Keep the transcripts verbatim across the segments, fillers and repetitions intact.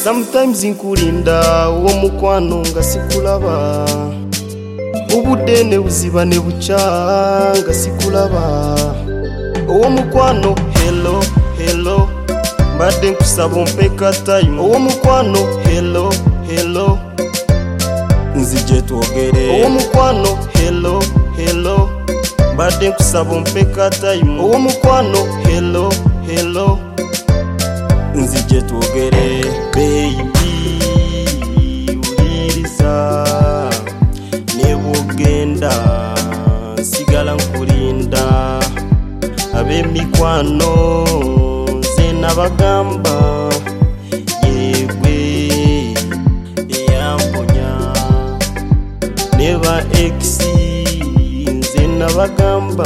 Sometimes nkulinda uwo mukwano nga sikulaba, ubudde ne buziba ne buca nga sikulaba. Uwo mukwano hello hello, mbadde nkusaba ompeka time. Uwo mukwano hello hello, nzije twogere. Uwo mukwano hello hello, mbadde nkusaba ompeka time. Uwo mukwano hello hello, nzije twogere. Baby uliriza ne bugenda sigala nkulinda, ab'emikwano nze nabagamba yegwe eyamponya, ne ba ex nze nabagamba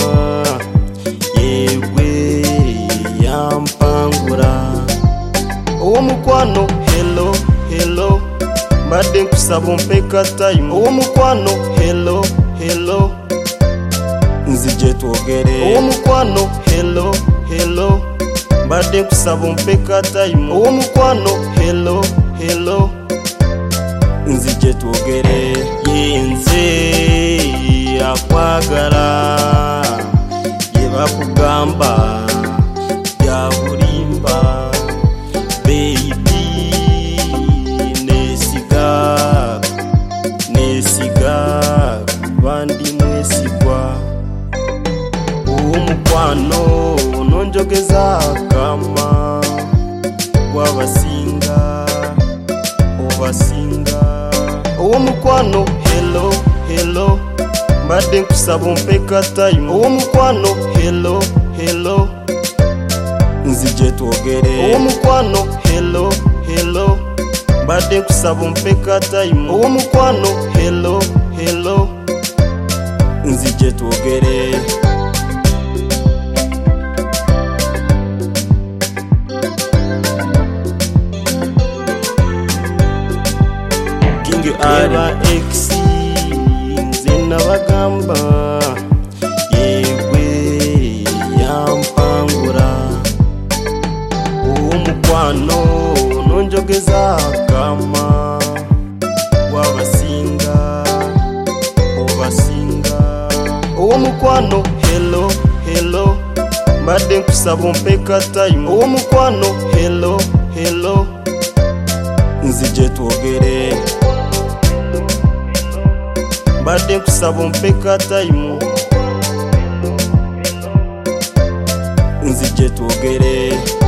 yegwe yampangura. Uwo mukwano hello hello, mbadde nkusaba ompeka time. Uwo mukwano hello hello, nzije twogere. Uwo mukwano hello hello, mbadde nkusaba ompeka time. Uwo mukwano hello hello, nzije twogere. Yenze akwagala yebakugamba bya bulimba. Baby nesiga nesiga bandi mwesigwa. Uwo mukwano nonjogeza kama wabasinga obasinga. Uwo mukwano hello hello, mbadde nkusaba ompeka time. Uwo mukwano hello hello, nzije twogere. Uwo mukwano hello hello, mbadde nkusaba ompeka time. Uwo mukwano hello hello, nzije twogere. King Aba ex nze nabagamba yegwe yampangura. Uwo mukwano nonjogeza kama wabasinga obasinga. Uwo mukwano hello hello, mbadde nkusaba ompeka time. Uwo mukwano hello hello, nzije twogere. Mbadde nkusaba ompeka time, nzije twogere.